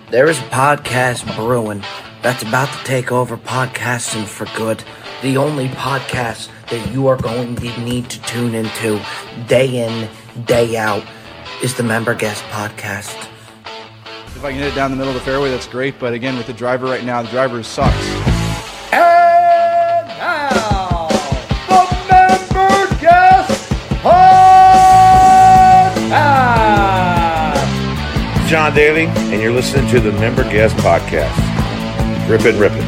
There is a podcast brewing that's about to take over podcasting for good. The only podcast that you are going to need to tune into day in, day out is the Member Guest Podcast. If I can hit it down the middle of the fairway, that's great. But again, with the driver right now, the driver sucks. And now, the Member Guest Podcast. John Daly, and you're listening to the Member Guest Podcast. Rip it.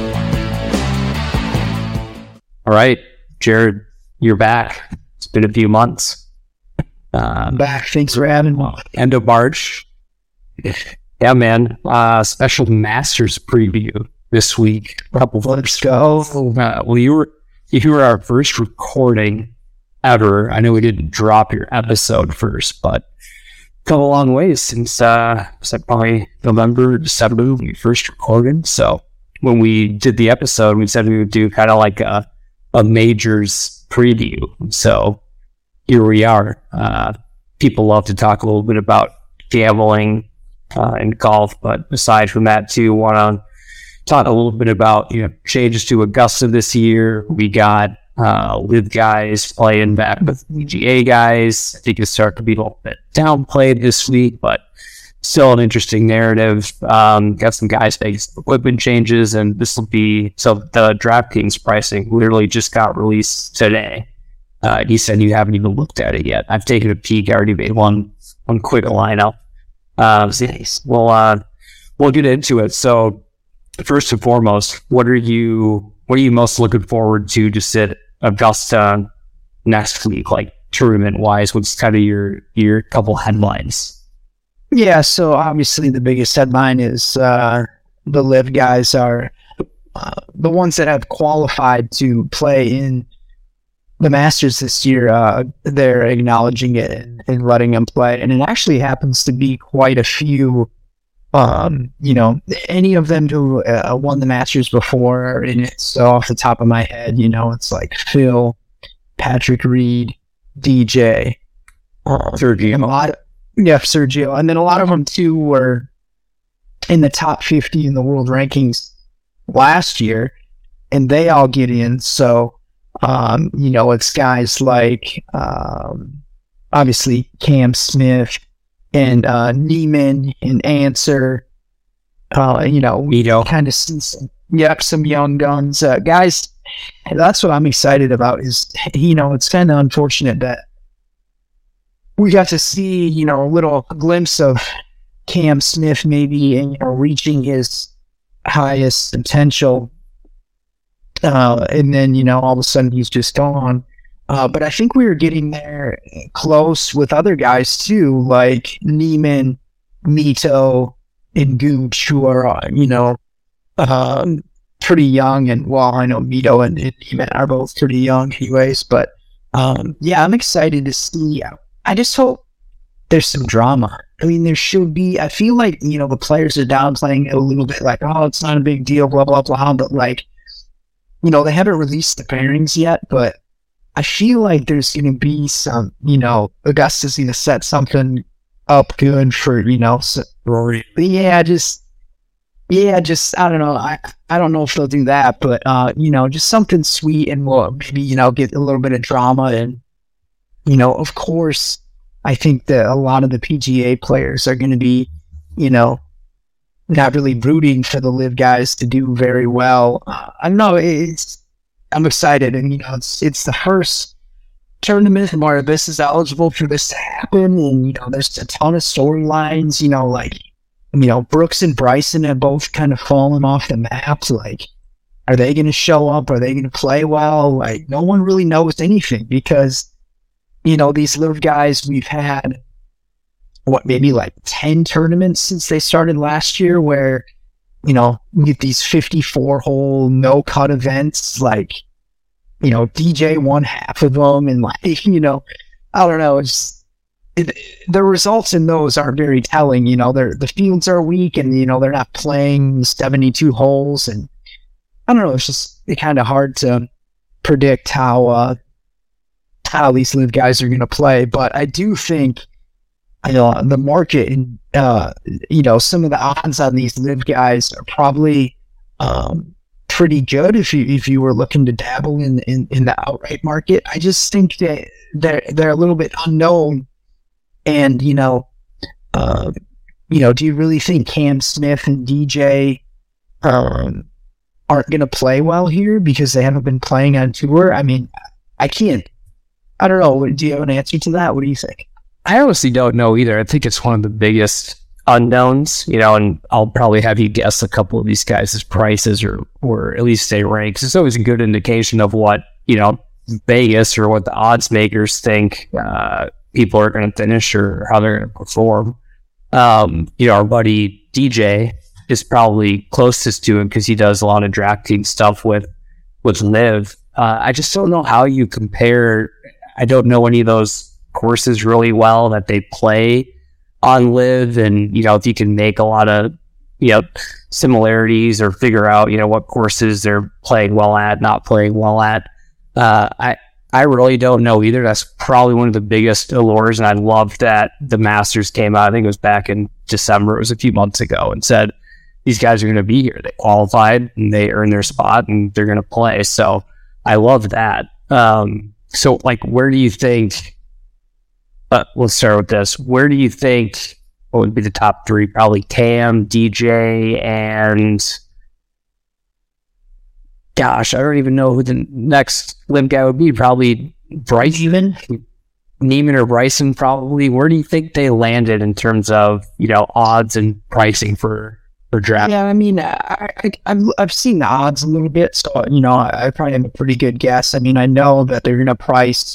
All right, Jared, you're back. It's been a few months. I'm back. Thanks for having me. End of March. Yeah, man. Special Masters preview this week. Let's go. Well, you were our first recording ever. I know we didn't drop your episode first, but come a long ways since probably November, December when we first recorded. So when we did the episode, we said we would do kind of like a majors preview. So here we are. People love to talk a little bit about gambling and golf, but aside from that too, want to talk a little bit about changes to Augusta this year. We got LIV guys playing back with PGA guys. I think it's starting to be a little bit downplayed this week, but still an interesting narrative. Got some guys making equipment changes, and this will be so the DraftKings pricing literally just got released today. He said you haven't even looked at it yet. I've taken a peek. I already made one quick lineup. We'll get into it. So first and foremost, what are you most looking forward to just at Augusta next week, like tournament wise? What's kind of your couple headlines? Yeah, so obviously the biggest headline is the LIV guys are the ones that have qualified to play in the Masters this year. They're acknowledging it and letting them play, and it actually happens to be quite a few. Any of them who won the Masters before, and it's off the top of my head, it's like Phil, Patrick Reed, DJ, Sergio, and Sergio, and then a lot of them too were in the top 50 in the world rankings last year, and they all get in. So, it's guys like obviously Cam Smith and Neiman and Answer, Mito. Kind of see some young guns, guys. That's what I'm excited about. Is it's kind of unfortunate that we got to see a little glimpse of Cam Smith maybe reaching his highest potential, and then all of a sudden he's just gone. But I think we were getting there close with other guys too, like Neiman, Mito, and Gooch, who are, pretty young. And well, I know Mito and Neiman are both pretty young anyways, but I'm excited to see. I just hope there's some drama. I mean, there should be. I feel like, the players are downplaying it a little bit, like, oh, it's not a big deal, blah, blah, blah. But like, they haven't released the pairings yet, but I feel like there's going to be some, Augusta's going to set something up good for, Rory. But just, I don't know. I don't know if they'll do that, but, just something sweet, and we'll maybe, get a little bit of drama. And, of course, I think that a lot of the PGA players are going to be, not really rooting for the LIV guys to do very well. I don't know. I'm excited, and it's the first tournament where this is eligible for this to happen, and there's a ton of storylines. Brooks and Bryson have both kind of fallen off the map. Like, are they going to show up? Are they going to play well? Like, no one really knows anything because these LIV guys, we've had maybe like 10 tournaments since they started last year, where we get these 54-hole no-cut events, like, DJ won half of them, and like, I don't know, the results in those are very telling. The fields are weak, and they're not playing 72 holes, and I don't know, it's kind of hard to predict how these LIV guys are going to play. But I do think the market and some of the odds on these live guys are probably pretty good if you were looking to dabble in the outright market. I just think that they're a little bit unknown, and do you really think Cam Smith and DJ aren't going to play well here because they haven't been playing on tour? I mean, I don't know. Do you have an answer to that? What do you think? I honestly don't know either. I think it's one of the biggest unknowns, and I'll probably have you guess a couple of these guys' prices or at least say ranks. It's always a good indication of what, Vegas or what the odds makers think people are going to finish or how they're going to perform. Our buddy DJ is probably closest to him because he does a lot of drafting stuff with Liv. I just don't know how you compare. I don't know any of those courses really well that they play on Liv, and if you can make a lot of similarities or figure out what courses they're playing well at, not playing well at. I really don't know either. That's probably one of the biggest allures, and I love that the Masters came out. I think it was back in December. It was a few months ago, and said these guys are going to be here. They qualified and they earned their spot, and they're going to play. So I love that. So where do you think? Let's start with this. Where do you think what would be the top three? Probably Cam, DJ, and gosh, I don't even know who the next Liv guy would be. Probably Bryson, Neiman or Bryson. Probably. Where do you think they landed in terms of odds and pricing for draft? Yeah, I mean, I've seen the odds a little bit, so I probably have a pretty good guess. I mean, I know that they're going to price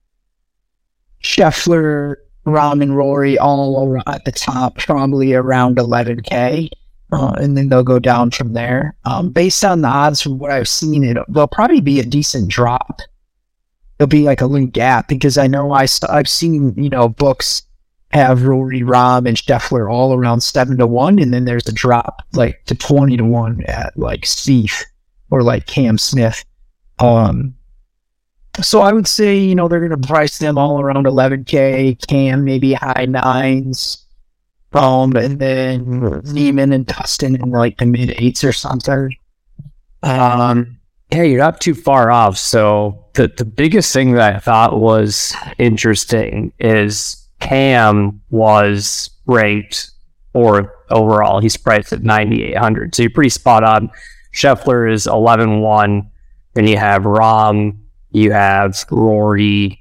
Scheffler, Rahm, and Rory all at the top, probably around $11K, and then they'll go down from there. Based on the odds from what I've seen, there'll probably be a decent drop. There'll be like a little gap because I know I've seen books have Rory, Rahm, and Scheffler all around 7-1, and then there's a drop like to 20-1 at like Spieth or like Cam Smith. So I would say, they're going to price them all around $11K, Cam maybe high 9s, and then Neiman and Dustin in like the mid 8s or something. Yeah, you're not too far off. So the biggest thing that I thought was interesting is Cam was ranked fourth overall. He's priced at 9,800. So you're pretty spot on. Scheffler is 11-1. Then you have Rahm. You have Rory,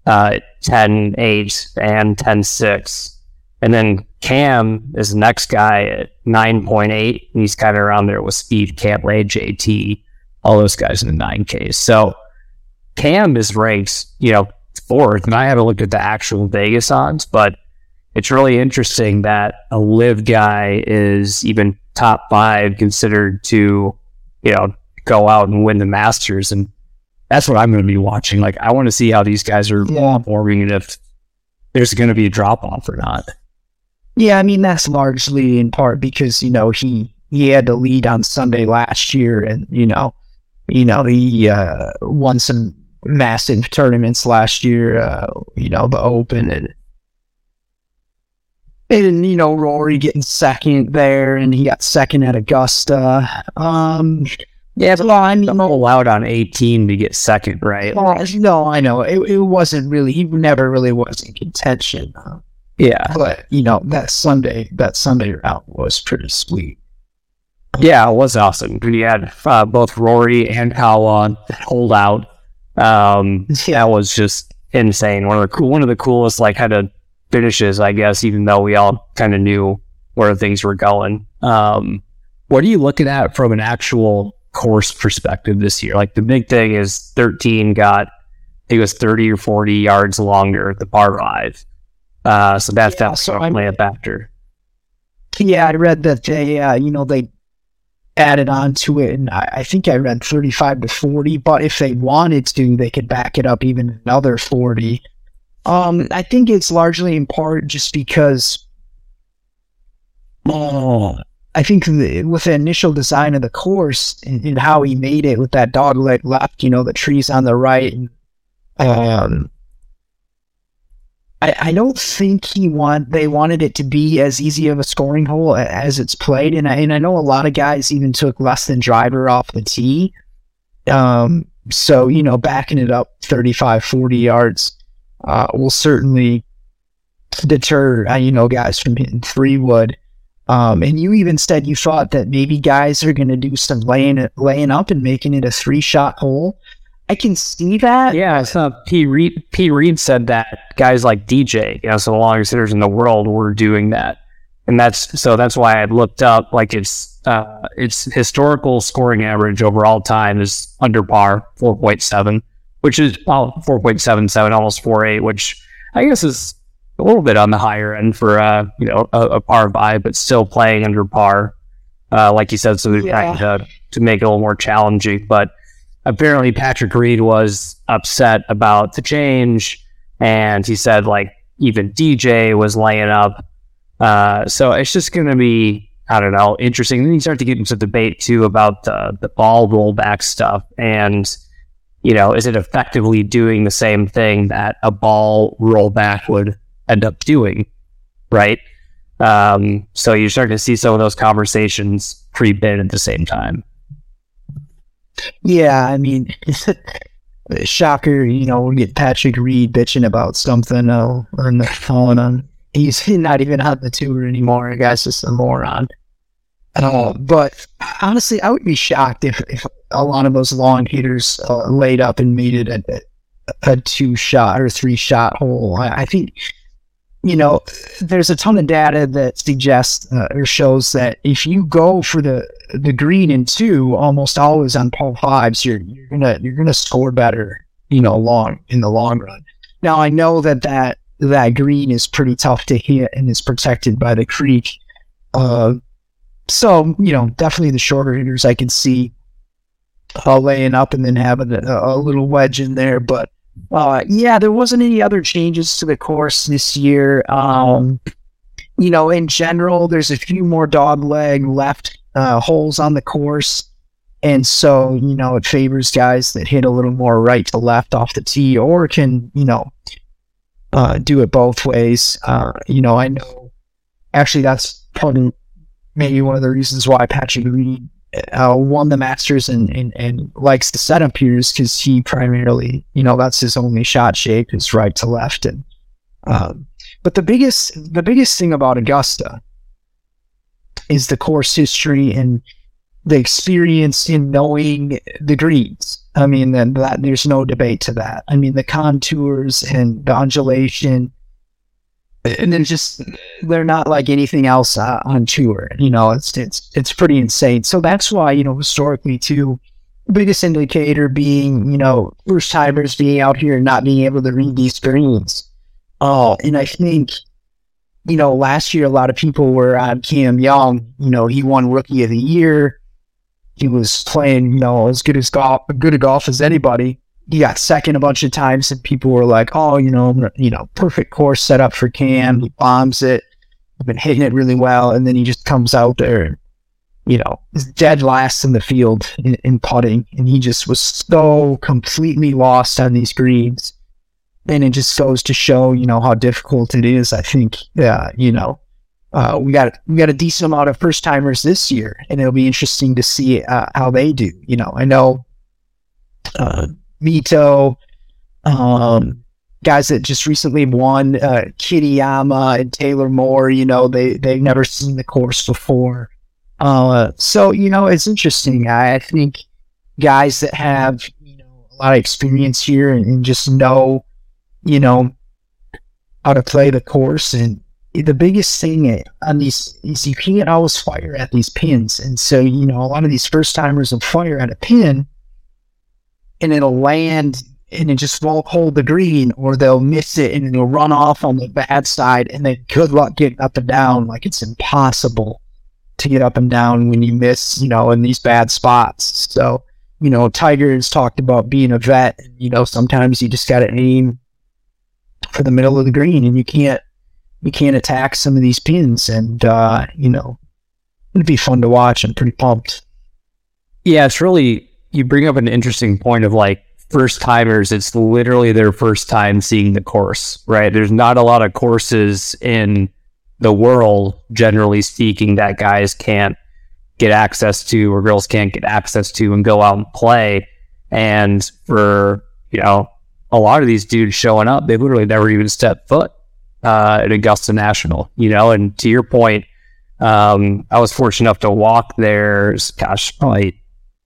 10-8 and 10-6. And then Cam is the next guy at 9.8. And he's kind of around there with Spieth, Cantlay, JT, all those guys in the 9Ks. So Cam is ranked, fourth. And I haven't looked at the actual Vegas odds, but it's really interesting that a Liv guy is even top 5 considered to, go out and win the Masters. And that's what I'm going to be watching. I want to see how these guys are performing and if there's going to be a drop off or not. Yeah, I mean, that's largely in part because, he had to lead on Sunday last year and, he won some massive tournaments last year, the Open and Rory getting second there and he got second at Augusta. Yeah, but I'm allowed on 18 to get second, right? No, I know. It wasn't really, he never really was in contention. Yeah. But, that Sunday round was pretty sweet. Yeah, it was awesome. We had both Rory and Howard hold out. That was just insane. One of the coolest, kind of finishes, I guess, even though we all kind of knew where things were going. What are you looking at from an actual course perspective this year? The big thing is 13 got, I think it was 30 or 40 yards longer at the par 5. So that's definitely a factor. Yeah, I read that they, they added on to it, and I think I read 35 to 40, but if they wanted to, they could back it up even another 40. I think it's largely in part just because I think with the initial design of the course and how he made it with that dogleg left, the trees on the right, and I don't think they wanted it to be as easy of a scoring hole as it's played, and I know a lot of guys even took less than driver off the tee. So, backing it up 35, 40 yards will certainly deter, guys from hitting 3-wood. And you even said you thought that maybe guys are going to do some laying up and making it a 3-shot hole. I can see that. Yeah, so P. Reed said that guys like DJ, some of the longest hitters in the world, were doing that. And that's why I looked up, like, its historical scoring average over all time is under par, 4.7, which is 4.77, almost 4.8, which I guess is a little bit on the higher end for a par 5, but still playing under par, like you said, so they're trying to make it a little more challenging. But apparently Patrick Reed was upset about the change, and he said, like, even DJ was laying up. So it's just going to be, I don't know, interesting. And then you start to get into debate too about the ball rollback stuff, and is it effectively doing the same thing that a ball rollback would end up doing, right? So you're starting to see some of those conversations creep in at the same time. Yeah, I mean, shocker, we'll get Patrick Reed bitching about something on the phone. He's not even on the tour anymore. The guy's just a moron. But honestly, I would be shocked if a lot of those long hitters laid up and made it a 2-shot or 3-shot hole. I think, there's a ton of data that suggests or shows that if you go for the green in 2, almost always on par 5s, you're gonna score better, in the long run. Now I know that green is pretty tough to hit and is protected by the creek. So, definitely the shorter hitters I can see laying up and then having a little wedge in there. But, there wasn't any other changes to the course this year. In general, there's a few more dogleg left holes on the course. And so, it favors guys that hit a little more right to left off the tee, or can, do it both ways. I know actually that's probably maybe one of the reasons why Patrick Reed won the Masters and likes the setup here, is because he primarily, that's his only shot shape, is right to left. And but the biggest thing about Augusta is the course history and the experience in knowing the greens. I mean, that there's no debate to that. I mean, the contours and the undulation, and then they're not like anything else on tour. It's pretty insane. So that's why, historically too, the biggest indicator being, first timers being out here and not being able to read these greens. And I think, last year a lot of people were on Cam Young. He won Rookie of the Year. He was playing, as good a golf as anybody. He got second a bunch of times, and people were like, "Oh, perfect course set up for Cam. He bombs it. I've been hitting it really well." And then he just comes out there, is dead last in the field in putting, and he just was so completely lost on these greens. And it just goes to show, how difficult it is. I think, we got a decent amount of first timers this year, and it'll be interesting to see how they do. I know Mito, guys that just recently won, Kitayama and Taylor Moore. They've never seen the course before, so it's interesting. I think guys that have a lot of experience here and just know how to play the course. And the biggest thing on these is you can't always fire at these pins. And so, a lot of these first timers will fire at a pin and it'll land and it just won't hold the green, or they'll miss it and it'll run off on the bad side, and then good luck getting up and down. Like, it's impossible to get up and down when you miss, in these bad spots. So, Tiger has talked about being a vet, and, sometimes you just got to aim for the middle of the green, and you can't attack some of these pins. And it'd be fun to watch. I'm pretty pumped. Yeah, it's really, you bring up an interesting point of like first timers, it's literally their first time seeing the course, right? There's not a lot of courses in the world, generally speaking, that guys can't get access to or girls can't get access to and go out and play. And for, a lot of these dudes showing up, they've literally never even stepped foot at Augusta National, and to your point, I was fortunate enough to walk there, probably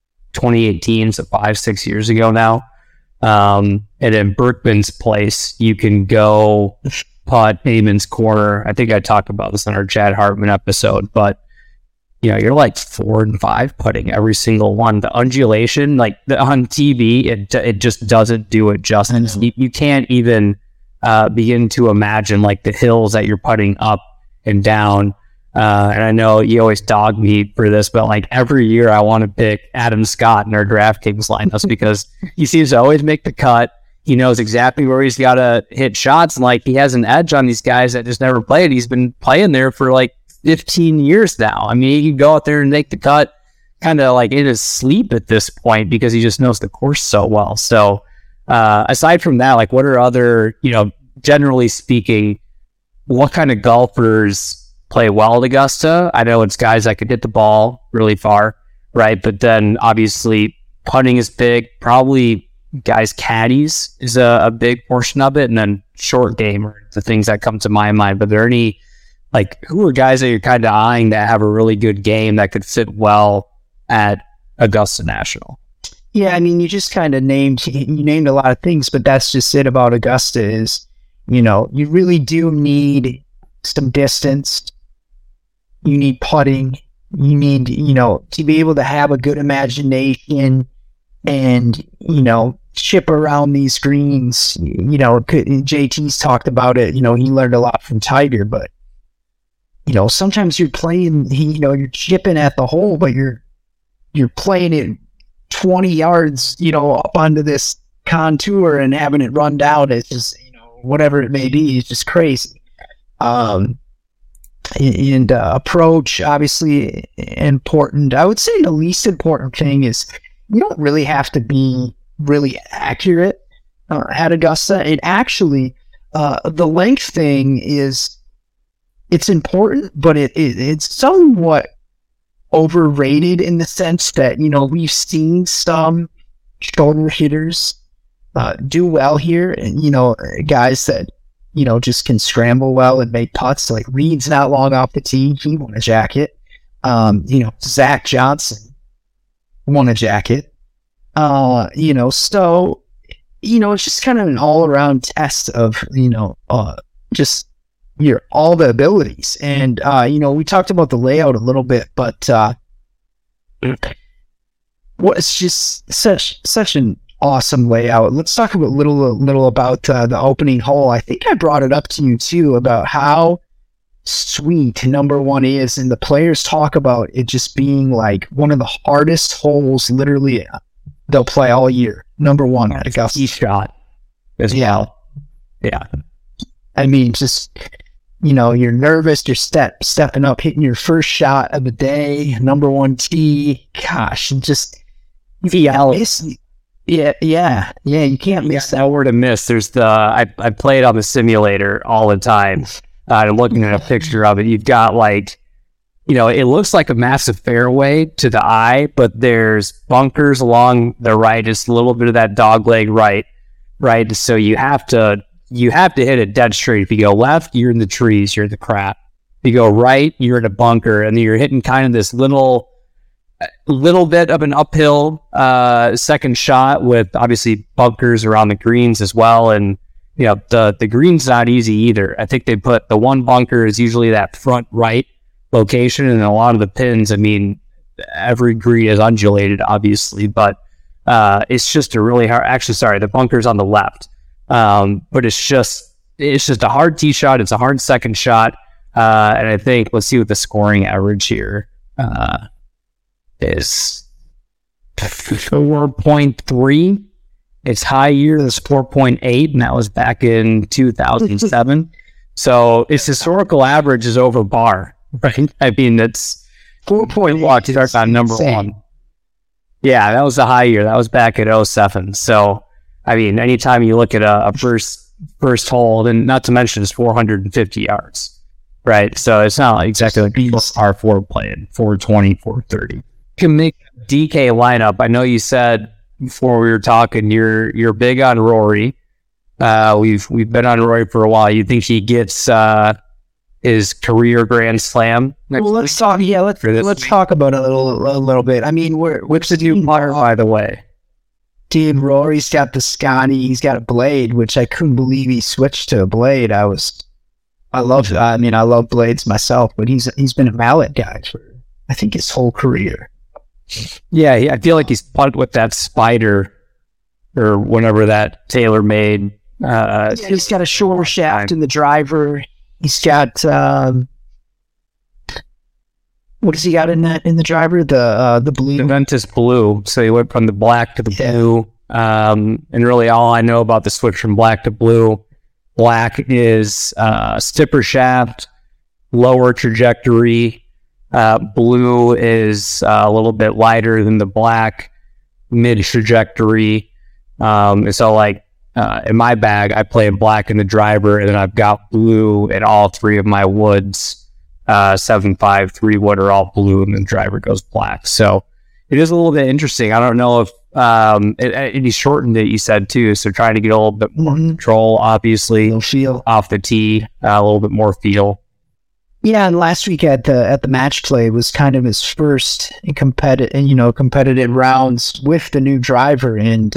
2018, so 5-6 years ago now. And in Berkman's place, you can go putt Amon's Corner. I think I talked about this in our Chad Hartman episode, but you're like 4 and 5 putting every single one. The undulation, on TV, it just doesn't do it justice. You can't even begin to imagine the hills that you're putting up and down. And I know you always dog me for this, but every year I want to pick Adam Scott in our DraftKings lineups because he seems to always make the cut. He knows exactly where he's got to hit shots, and he has an edge on these guys that just never played. He's been playing there for 15 years now. I mean, he can go out there and make the cut kind of in his sleep at this point because he just knows the course so well. So aside from that, what are other, generally speaking, what kind of golfers play well at Augusta? I know it's guys that could hit the ball really far, right? But then obviously putting is big. Probably guys caddies is a big portion of it, and then short game are the things that come to my mind. But are there any who are guys that you're kind of eyeing that have a really good game that could fit well at Augusta National? Yeah, I mean, you just kind of named a lot of things, but that's just it about Augusta is, you really do need some distance. You need putting. You need, to be able to have a good imagination and, chip around these greens. JT's talked about it. He learned a lot from Tiger, but, sometimes you're playing, you're chipping at the hole, but you're playing it 20 yards, up onto this contour and having it run down. It's just, whatever it may be, it's just crazy. And approach, obviously important. I would say the least important thing is you don't really have to be really accurate at Augusta. And actually, the length thing it's important, but it's somewhat overrated in the sense that, we've seen some shorter hitters do well here, and, guys that, just can scramble well and make putts. Reed's not long off the tee. He won a jacket. Zach Johnson won a jacket. So, it's just kind of an all-around test of, just all the abilities. And, we talked about the layout a little bit, but it's just such an awesome layout. Let's talk a little about the opening hole. I think I brought it up to you too about how sweet number one is, and the players talk about it just being one of the hardest holes literally they'll play all year. Number one at Augusta. Each shot as well. Yeah. I mean, just you're nervous, you're stepping up, hitting your first shot of the day, number one tee. Gosh, just Yeah, you can't miss that. Nowhere to miss. There's I play it on the simulator all the time. I'm looking at a picture of it. You've got it looks like a massive fairway to the eye, but there's bunkers along the right. Just a little bit of that dogleg right. So you have to hit it dead straight. If you go left, you're in the trees, you're in the crap. If you go right, you're in a bunker, and then you're hitting kind of this little bit of an uphill second shot with obviously bunkers around the greens as well. And the green's not easy either. I think they put the one bunker is usually that front right location, and a lot of the pins, I mean, every green is undulated obviously, but it's just a really hard, actually sorry, the bunker's on the left, but it's just a hard tee shot. It's a hard second shot, and I think, let's see what the scoring average here is 4.3. Its high year is 4.8, and that was back in 2007. So its historical average is over par, right? I mean, it's 4.1 on number one. Yeah, that was the high year. That was back at 07. So I mean, anytime you look at a first hole, and not to mention it's 450 yards, right? So it's not exactly like R4 playing 420, 430. Can make DK lineup. I know you said before we were talking, you're big on Rory. We've been on Rory for a while. You think he gets his career Grand Slam? Well, let's talk. Yeah, let's talk about it a little bit. I mean, which the new player, by the way. Dude, Rory's got the Scotty. He's got a blade, which I couldn't believe he switched to a blade. I love blades myself, but he's been a mallet guy for I think his whole career. Yeah, I feel like he's putted with that Spider or whatever that Taylor made. He's got a shorter shaft in the driver. He's got what does he got in the driver? The blue, the Ventus blue. So he went from the black to the blue. And really, all I know about the switch from black to blue, black is stiffer shaft, lower trajectory. Blue is a little bit lighter than the black, mid trajectory. So like in my bag, I play black in the driver, and then I've got blue in all three of my woods. 7.5, 3 wood are all blue, and the driver goes black. So it is a little bit interesting. I don't know if and he shortened it, you said too. So trying to get a little bit more control, obviously, feel off the tee, a little bit more feel. Yeah, and last week at the match play was kind of his first competitive rounds with the new driver, and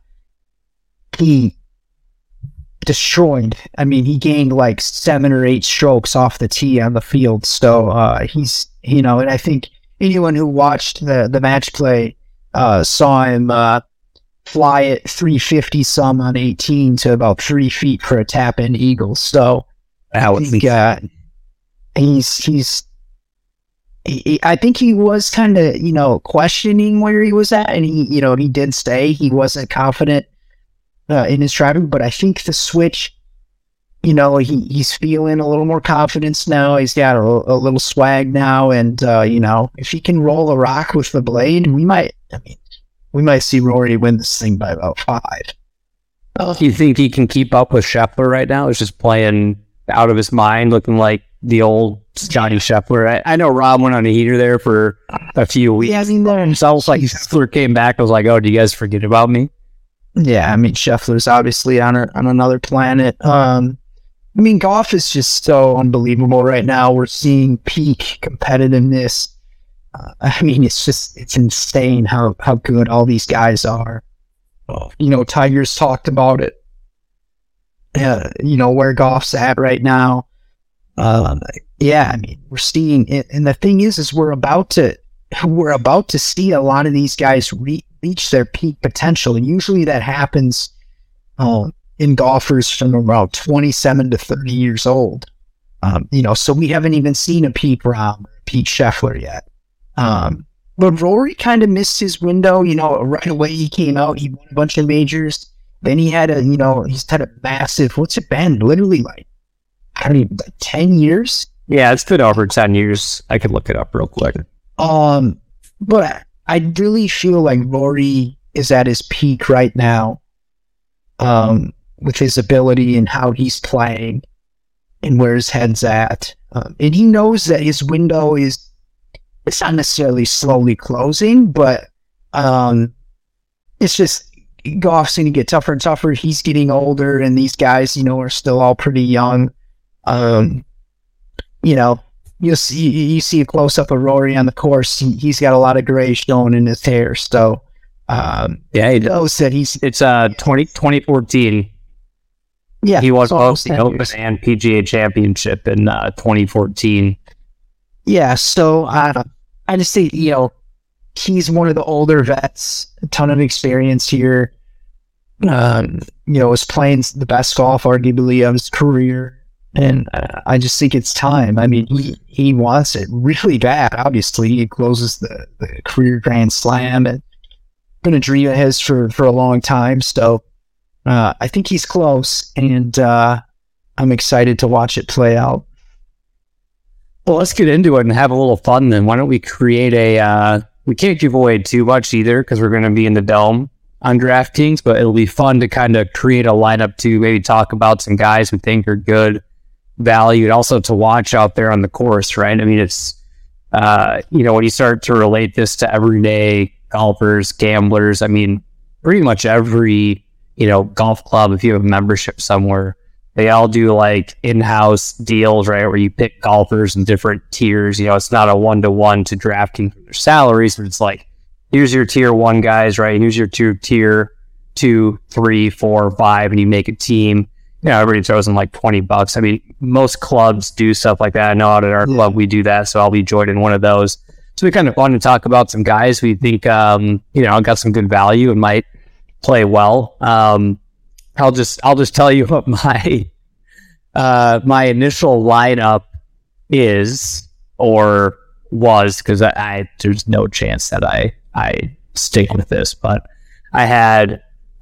he destroyed. I mean, he gained like 7 or 8 strokes off the tee on the field. So he's, and I think anyone who watched the match play saw him fly at 350 some on 18 to about 3 feet for a tap in eagle. So I think he was kind of, questioning where he was at, and he did say he wasn't confident in his driving, but I think the switch, he's feeling a little more confidence now. He's got a little swag now, and if he can roll a rock with the blade, we might see Rory win this thing by about 5. Do you think he can keep up with Scheffler right now? He's just playing out of his mind, looking like the old Johnny Scheffler. I know Rob went on a heater there for a few weeks. Yeah, I mean, it's almost like Scheffler came back. I was like, oh, do you guys forget about me? Yeah, I mean, Scheffler's obviously on another planet. I mean, golf is just so unbelievable right now. We're seeing peak competitiveness. I mean, it's insane how good all these guys are. Tiger's talked about it. Where golf's at right now. Yeah, I mean, we're seeing it, and the thing is we're about to see a lot of these guys reach their peak potential, and usually that happens in golfers from around 27 to 30 years old. So we haven't even seen a peak Rahm or Pete Scheffler yet. But Rory kind of missed his window. Right away he came out, he won a bunch of majors. Then he had he's had a massive, what's it been? Literally like 10 years? Yeah, it's been over 10 years. I could look it up real quick. But I really feel like Rory is at his peak right now, with his ability and how he's playing and where his head's at. And he knows that his window it's not necessarily slowly closing, but it's just golf's going to get tougher and tougher. He's getting older, and these guys, are still all pretty young. You see a close up of Rory on the course. He's got a lot of gray showing in his hair. So, he knows that it's 2014. Yeah, he won both the Open and PGA Championship in 2014. Yeah, so I just think he's one of the older vets, a ton of experience here. Was playing the best golf arguably of his career. And I just think it's time. I mean, he wants it really bad. Obviously, he closes the career Grand Slam, and been a dream of his for a long time. So I think he's close, and I'm excited to watch it play out. Well, let's get into it and have a little fun then. Why don't we create we can't give away too much either because we're going to be in the Dome. on DraftKings, but it'll be fun to kind of create a lineup to maybe talk about some guys we think are good value and also to watch out there on the course, right? I mean, it's, when you start to relate this to everyday golfers, gamblers, I mean, pretty much every, golf club, if you have a membership somewhere, they all do like in-house deals, right? Where you pick golfers in different tiers. It's not a one-to-one to DraftKings for their salaries, but it's like, here's your tier 1 guys, right? Here's your tier 2, 3, 4, 5, and you make a team. Everybody throws in like $20. I mean, most clubs do stuff like that. I know out at our club we do that, so I'll be joining one of those. So it's kind of fun to talk about some guys we think, got some good value and might play well. I'll just tell you what my initial lineup is or was, because I there's no chance that I stick with this, but I had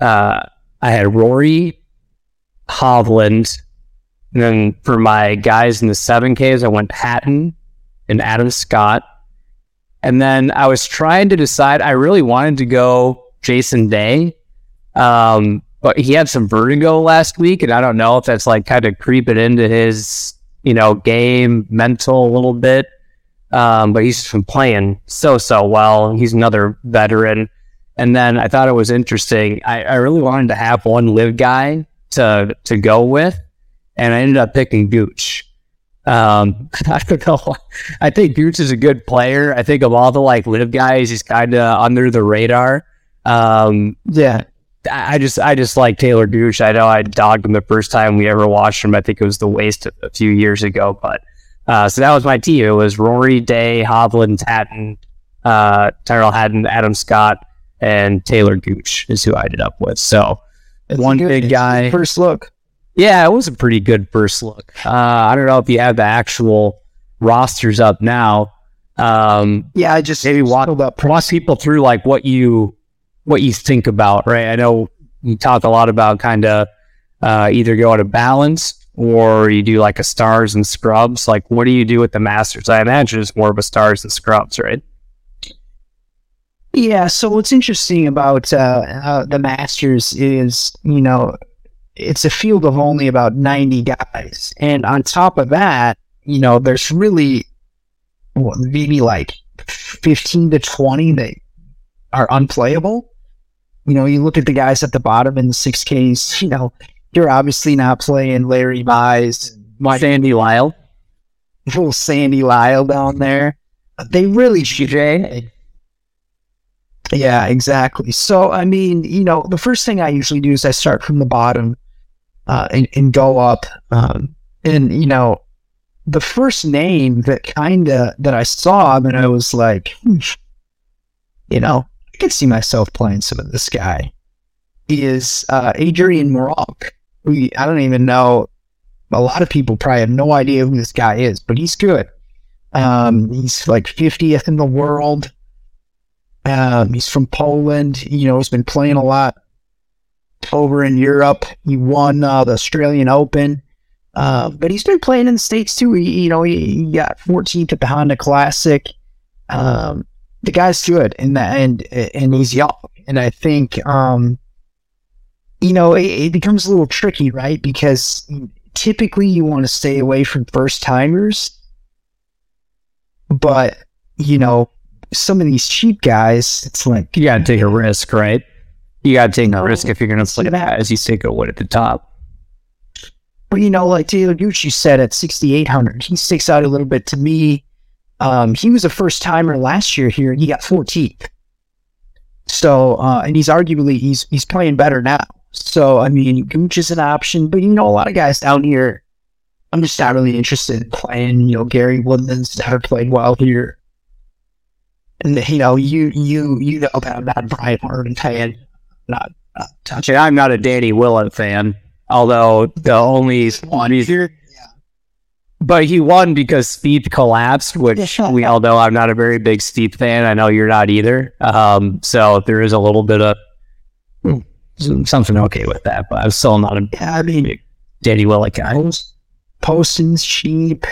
Rory, Hovland, and then for my guys in the 7Ks, I went Hatton and Adam Scott. And then I was trying to decide, I really wanted to go Jason Day, but he had some vertigo last week, and I don't know if that's like kind of creeping into his, game mental a little bit. But he's been playing so well. He's another veteran. And then I thought it was interesting. I really wanted to have one live guy to go with, and I ended up picking Gooch. I don't know. I think Gooch is a good player. I think of all the like live guys, he's kind of under the radar. I just like Taylor Gooch. I know I dogged him the first time we ever watched him. I think it was the Waste a few years ago, but so that was my team. It was Rory, Day, Hovland, Hatton, Tyrell Hatton, Adam Scott, and Taylor Gooch is who I ended up with. So one big guy. First look. Yeah, it was a pretty good first look. I don't know if you have the actual rosters up now. I just maybe walk people through like what you think about, right? I know you talk a lot about kind of either go out of balance or you do like a stars and scrubs. Like, what do you do with the Masters? I imagine it's more of a stars and scrubs, right? Yeah, so what's interesting about the Masters is, it's a field of only about 90 guys. And on top of that, there's really maybe like 15 to 20 that are unplayable. You look at the guys at the bottom in the 6Ks, you're obviously not playing Larry Mize, Sandy Lyle. Little Sandy Lyle down there. They really GJ. Yeah, exactly. So, I mean, the first thing I usually do is I start from the bottom and go up. The first name that I saw that I was like, I could see myself playing some of this guy is Adrian Meronk. I don't even know. A lot of people probably have no idea who this guy is, but he's good. He's like 50th in the world. He's from Poland. He's been playing a lot over in Europe. He won the Australian Open. But he's been playing in the States too. He got 14th at the Honda Classic. The guy's good and he's young. And I think, it becomes a little tricky, right? Because typically you want to stay away from first timers. But, some of these cheap guys, it's like, you got to take a risk, right? You got to take a risk if you're going to play that as you take a win at the top. But, like Taylor Gooch, you said at 6,800, he sticks out a little bit to me. He was a first timer last year here, and he got 14th. So, and he's arguably, he's playing better now. So, I mean, Gooch is an option, but a lot of guys down here, I'm just not really interested in playing. Gary Woodland's never played well here. And, you know that I'm not a Brian Harman fan. Not touching. I'm not a Danny Willett fan, although the only one here. But he won because Spieth collapsed, which we all know I'm not a very big Spieth fan. I know you're not either. So there is a little bit of something okay with that, but I'm still not a big Danny Willett guy. Poston's cheap.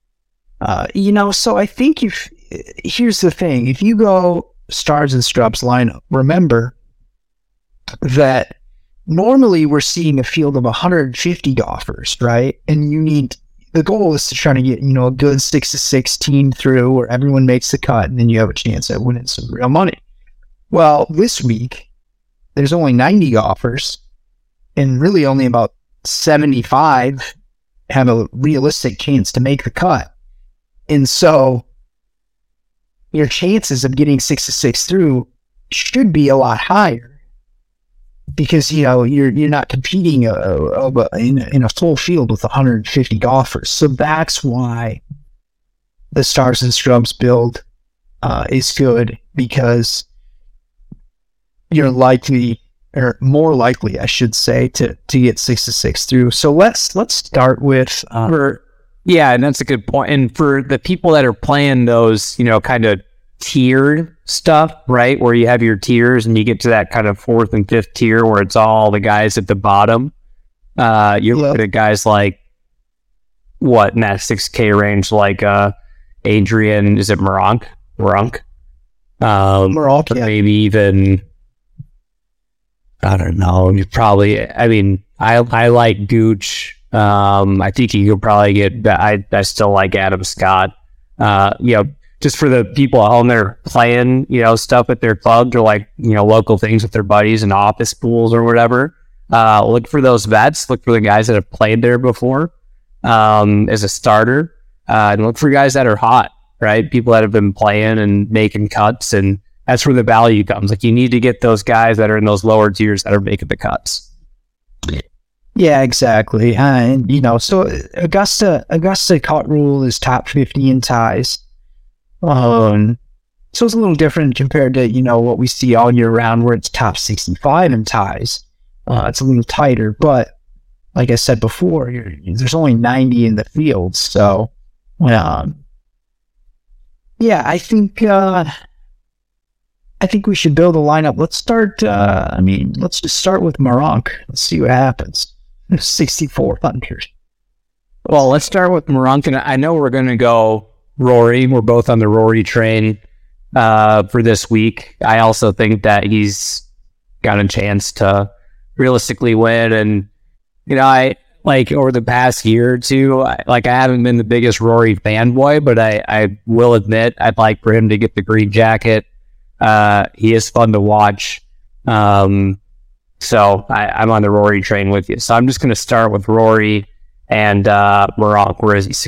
So I think here's the thing. If you go stars and scrubs lineup, remember, that normally we're seeing a field of 150 golfers, right? And the goal is to try to get, a good 6-6 team through where everyone makes the cut and then you have a chance at winning some real money. Well, this week, there's only 90 golfers and really only about 75 have a realistic chance to make the cut. And so your chances of getting 6-6 through should be a lot higher because, you're not competing in a full field with 150 golfers. So that's why the Stars and Scrubs build is good, because you're likely, or more likely, I should say, to get 6-6 through. So let's start with yeah, and that's a good point. And for the people that are playing those, kind of tiered stuff, right, where you have your tiers and you get to that kind of 4th and 5th tier where it's all the guys at the bottom. You look at guys like in that 6K range, like Adrian, is it Meronk? Meronk, yeah. Maybe even, I don't know. You probably, I like Gooch. I think you could probably get, I still like Adam Scott. Just for the people at home that are playing, stuff at their clubs or like, local things with their buddies and office pools or whatever. Look for those vets. Look for the guys that have played there before as a starter. And look for guys that are hot, right? People that have been playing and making cuts. And that's where the value comes. Like, you need to get those guys that are in those lower tiers that are making the cuts. Yeah, exactly. So Augusta cut rule is top 50 in ties. So it's a little different compared to, what we see all year round where it's top 65 in ties. It's a little tighter, but like I said before, there's only 90 in the field. So, yeah, I think we should build a lineup. Let's start, let's just start with Meronk. Let's see what happens. 6,400. Well, let's start with Meronk, and I know we're going to go Rory. We're both on the Rory train for this week. I also think that he's got a chance to realistically win. And, I like over the past year or two, I haven't been the biggest Rory fanboy, but I will admit I'd like for him to get the green jacket. He is fun to watch. So I'm on the Rory train with you. So I'm just going to start with Rory and Meronk. Where is he?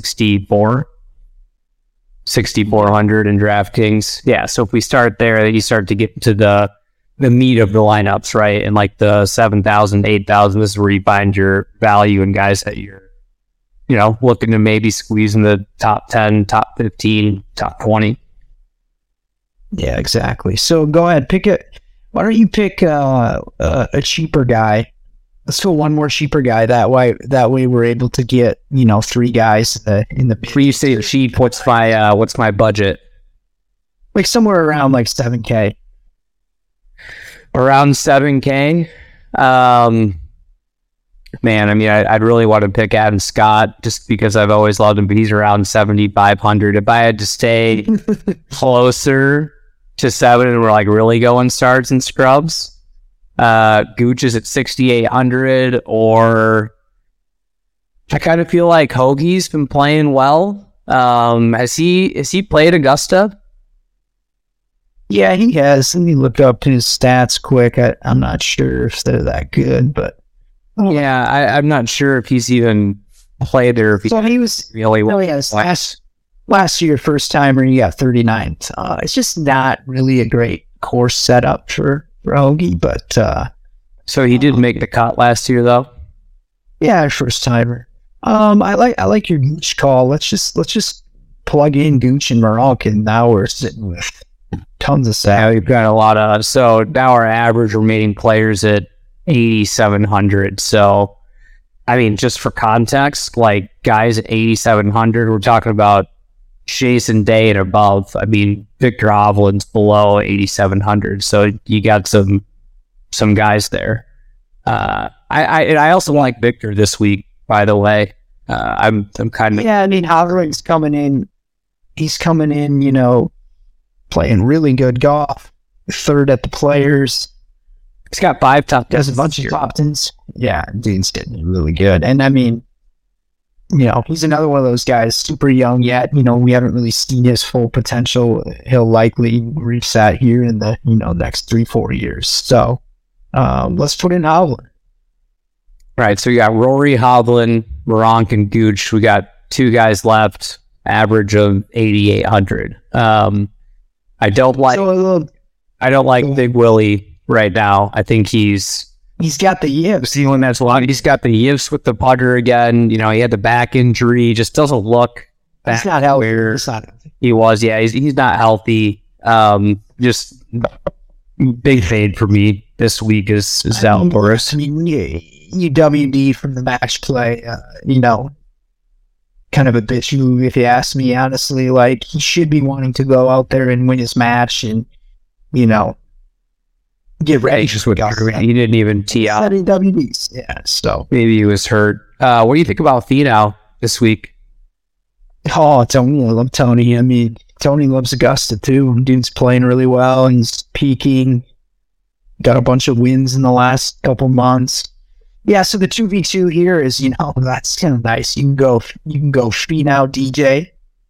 6,400 in DraftKings. Yeah. So if we start there, then you start to get to the meat of the lineups, right? And like the 7,000, 8,000, this is where you find your value in guys that you're, looking to maybe squeeze in the top 10, top 15, top 20. Yeah, exactly. So go ahead, pick it. Why don't you pick a cheaper guy? Let's go one more cheaper guy. That way we're able to get 3 guys in the. Before you say cheap, what's my budget? Like somewhere around like 7K. Around 7K. Man, I'd really want to pick Adam Scott just because I've always loved him, but he's around 7,500. If I had to stay closer to 7 and we're like really going Stars and Scrubs, Gooch is at 6,800, or I kind of feel like Hoagie's been playing well. Has he played Augusta? Yeah, he has. Let me look up his stats quick. I'm not sure if they're that good, but yeah, I'm not sure if he's even played there. If he was really well. Yes, last year, first timer, he got 39. It's just not really a great course setup for Hoagie, but so he did make the cut last year, though. Yeah, first timer. I like your Gooch call. Let's just plug in Gooch and Meronk, and now we're sitting with tons of stats. Yeah, we've got a lot of. So now our average remaining players at 8,700. So, just for context, like guys at 8,700, we're talking about Jason Day and above. Victor Hovland's below 8,700. So you got some guys there. I also like Victor this week, by the way. I'm kind of Hovland's coming in. He's coming in, playing really good golf. 3rd at the Players. He's got 5 top Does a 10s bunch this of year. top tens. Yeah, dude's getting really good. And I mean, you know, he's another one of those guys, super young yet. You know, we haven't really seen his full potential. He'll likely reach that here in the, you know, next 3-4 years. So let's put in Hovland. Right, so you got Rory, Hovland, Moronk, and Gooch. We got 2 guys left, average of 8,800. I don't like Big Willie right now. I think he's got the yips. the one that's long. He's got the yips with the putter again. You know, he had the back injury. Just doesn't look back He's not healthy. where He's not healthy. he was. Yeah, he's not healthy. Just big fade for me this week is Zalatoris. I mean, you WD from the match play, you know, kind of a bitch move if you ask me, honestly. Like, he should be wanting to go out there and win his match and, you know, get ready. He didn't even tee out. Setting WDs. Yeah, so. Maybe he was hurt. What do you think about Finau this week? Oh, Tony, I love Tony. I mean, Tony loves Augusta too. Dude's playing really well. He's peaking. Got a bunch of wins in the last couple months. Yeah, so the 2v2 here is, you know, that's kind of nice. You can go Finau DJ.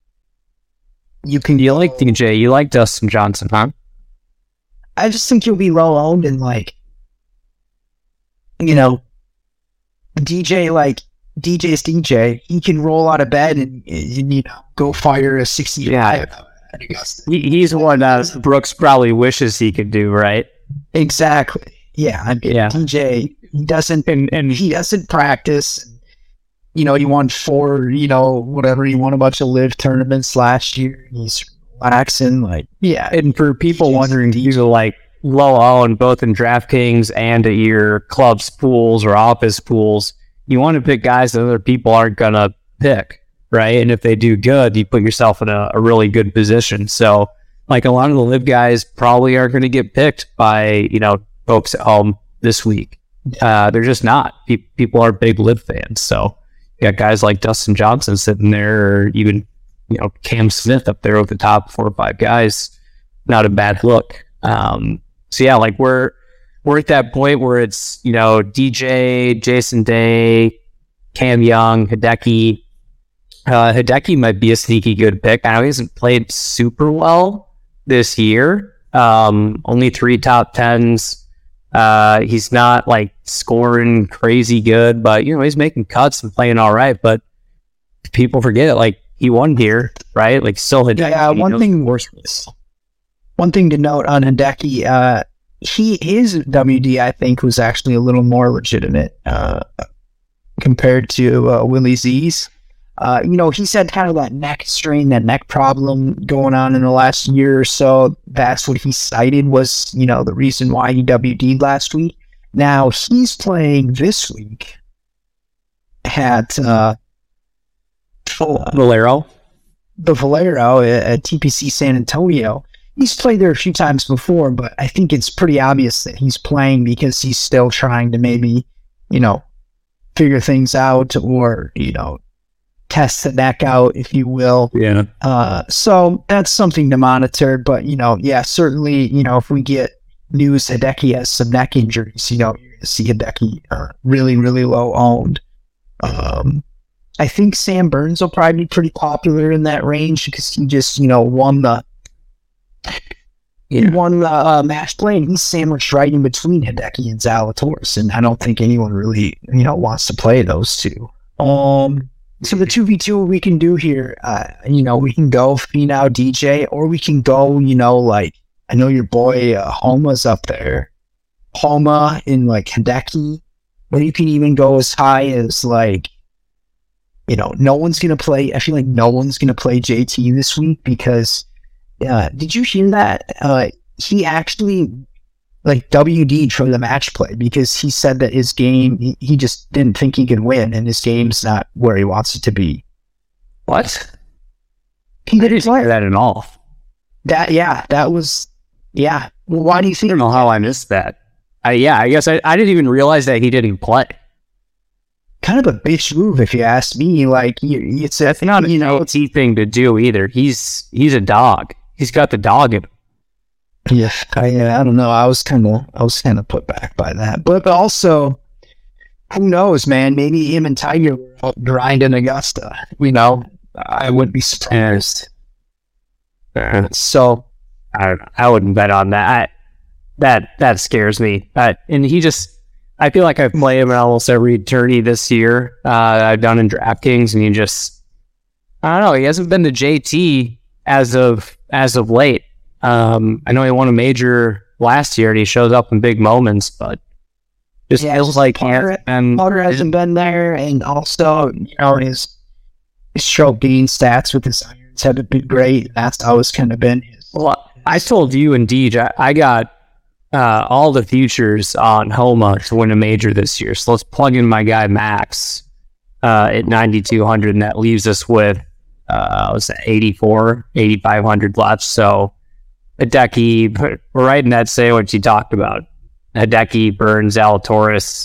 You like DJ? You like Dustin Johnson, huh? I just think you'll be low owned and like, you know, DJ's DJ. He can roll out of bed and you know, go fire a 65. Yeah. He's one that Brooks probably wishes he could do, right? Exactly. Yeah. I mean, Yeah. DJ, he doesn't, and he doesn't practice. You know, he won 4, you know, whatever. He won a bunch of live tournaments last year. He's relaxing. Like, yeah. And for people wondering, he's like low owned both in DraftKings and at your club's pools or office pools. You want to pick guys that other people aren't going to pick, right? And if they do good, you put yourself in a really good position. So, like, a lot of the live guys probably aren't going to get picked by, you know, folks at home this week. They're just not. People are big live fans. So, you got guys like Dustin Johnson sitting there, or even, you know, Cam Smith up there with the top 4 or 5 guys. Not a bad look. So, yeah, like, we're at that point where it's, you know, DJ, Jason Day, Cam Young, Hideki. Hideki might be a sneaky good pick. I know he hasn't played super well this year. Only 3 top 10s. He's not like scoring crazy good, but you know, he's making cuts and playing all right. But people forget it. Like, he won here, right? Like, still Hideki. Yeah, one thing to note on Hideki, his WD, I think, was actually a little more legitimate compared to Willie Z's. You know, he's had kind of that neck strain, that neck problem going on in the last year or so. That's what he cited was, you know, the reason why he WD'd last week. Now, he's playing this week at Valero. the Valero at TPC San Antonio. He's played there a few times before, but I think it's pretty obvious that he's playing because he's still trying to maybe, you know, figure things out or, you know, test the neck out, if you will. Yeah. So that's something to monitor. But, you know, yeah, certainly, you know, if we get news Hideki has some neck injuries, you know, you're going to see Hideki really, really low owned. I think Sam Burns will probably be pretty popular in that range because he just, you know, won the match play, and he's sandwiched right in between Hideki and Zalatoris, and I don't think anyone really, you know, wants to play those two. So the 2v2 we can do here, you know, we can go Finau DJ, or we can go, you know, like, I know your boy Homa's up there. Homa in like Hideki, or you can even go as high as like, you know, no one's going to play. I feel like no one's going to play JT this week because, did you hear that? He actually like WD'd from the match play because he said that his game, he just didn't think he could win, and his game's not where he wants it to be. What? He didn't play that at all. That was. Well, why do you I think? don't know how I missed that. I guess I didn't even realize that he didn't play. Kind of a bitch move, if you ask me. Like, it's Not a JT thing to do either. He's a dog. He's got the dog in him. Yeah, I don't know. I was kind of put back by that, but also, who knows, man? Maybe him and Tiger were out grinding Augusta. I wouldn't be surprised. So, I don't know. I wouldn't bet on that. That scares me. And I feel like I've played him in almost every tourney this year. I've done in DraftKings, and I don't know. He hasn't been the JT as of late. I know he won a major last year, and he shows up in big moments, but just feels like Potter hasn't been there, and also his stroke gain stats with his irons haven't been great. That's always kind of been his. Well, I told you and Deej, I got all the futures on Homa to win a major this year. So let's plug in my guy Max at 9,200, and that leaves us with 8,500 left. So Hideki, we're right in that sandwich you talked about. Hideki, Burns, Zalatoris,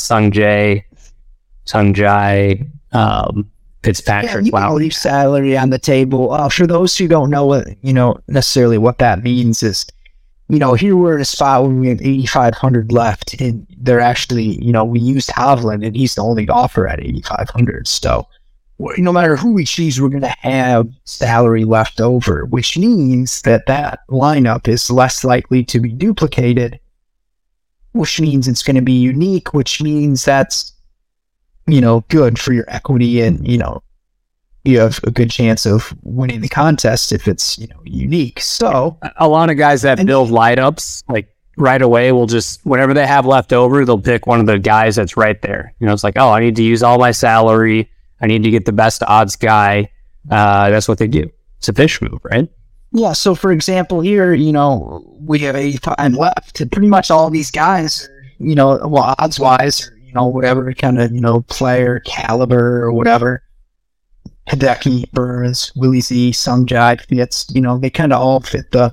Sungjae, Fitzpatrick. Yeah, leave salary on the table. For those who don't know what necessarily what that means is, here we're in a spot where we have 8,500 left, and they're actually, we used Hovland, and he's the only offer at 8,500. So, no matter who we choose, we're going to have salary left over, which means that lineup is less likely to be duplicated, which means it's going to be unique, which means that's, good for your equity, and, you have a good chance of winning the contest if it's, unique. So a lot of guys that build lineups, like right away, will just, whatever they have left over, they'll pick one of the guys that's right there. It's like, oh, I need to use all my salary. I need to get the best odds guy. That's what they do. It's a fish move, right? Yeah. So for example, here, we have 85 left, and pretty much all these guys, odds wise, whatever kind of, player caliber or whatever, Hideki, Burns, Willie Z, Sungjae fits, they kind of all fit the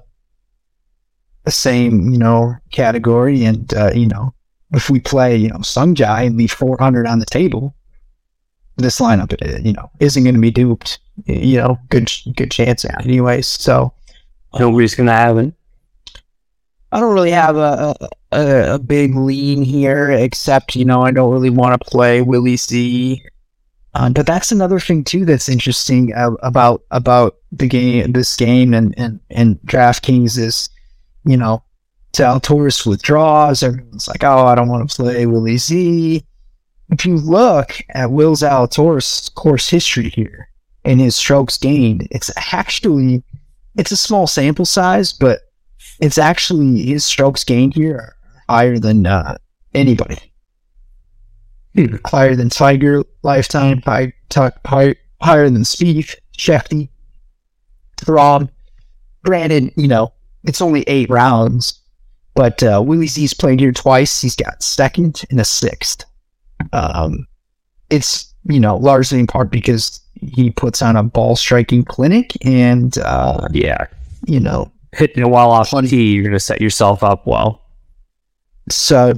same, category. And, if we play, Sungjae and leave 400 on the table, this lineup, isn't going to be duped, good chance anyways. So nobody's going to have it. I don't really have a big lean here, except, I don't really want to play Willie Z. But that's another thing too that's interesting about this game and DraftKings is, Zalatoris withdraws. Everyone's like, oh, I don't want to play Willie Z. If you look at Will Zalatoris' course history here and his strokes gained, it's a small sample size, but it's actually his strokes gained here are higher than anybody. Higher than Tiger lifetime, higher than Spieth, Shefty, Throm. Granted, it's only 8 rounds, but Willie Z's played here twice. He's got second and a sixth. It's largely in part because he puts on a ball striking clinic, and hitting a while off tee, you're going to set yourself up well. So,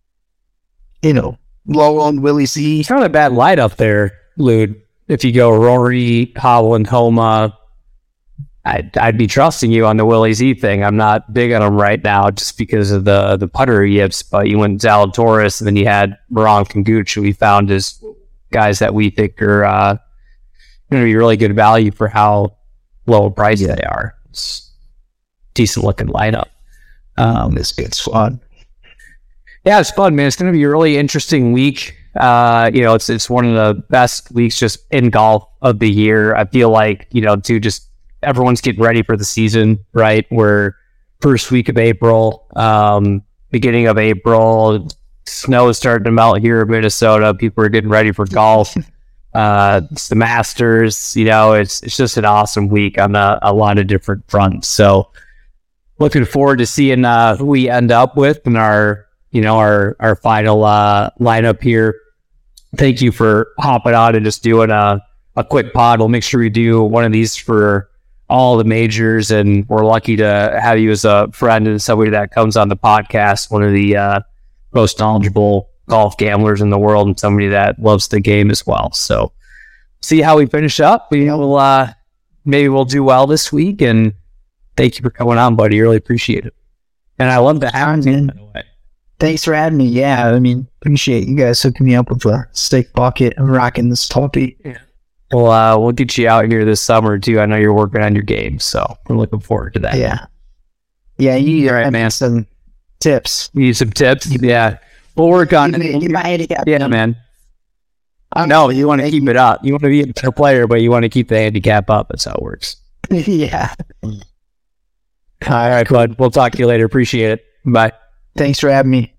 low on Willie Z. It's not a bad light up there, Lude. If you go Rory, Hovland, Homa, I'd be trusting you on the Willie Z thing. I'm not big on him right now just because of the putter yips, but you went Zalatoris, and then you had Moran and Gooch, who we found as guys that we think are going to be really good value for how low a price they are. It's decent looking lineup. It's fun. Yeah, it's fun, man. It's going to be a really interesting week. It's one of the best weeks just in golf of the year. I feel like, just everyone's getting ready for the season, right? We're first week of April, beginning of April. Snow is starting to melt here in Minnesota. People are getting ready for golf. It's the Masters. It's just an awesome week on a lot of different fronts. So looking forward to seeing who we end up with in our final lineup here. Thank you for hopping on and just doing a quick pod. We'll make sure we do one of these for all the majors, and we're lucky to have you as a friend and somebody that comes on the podcast, one of the most knowledgeable golf gamblers in the world, and somebody that loves the game as well. So see how we finish up. Maybe we'll do well this week, and thank you for coming on, buddy. Really appreciate it. And I love the hounds, by the way. Thanks for having me. Yeah, I mean, appreciate you guys hooking me up with a steak bucket and rocking this toppy. Well, we'll get you out here this summer too. I know you're working on your game, so we're looking forward to that. Yeah. Yeah, you need man, some tips. You need some tips? Yeah. We'll work on it. My handicap. Yeah, man. No, you want to keep it up. You want to be a better player, but you want to keep the handicap up. That's how it works. Yeah. All right, bud. We'll talk to you later. Appreciate it. Bye. Thanks for having me.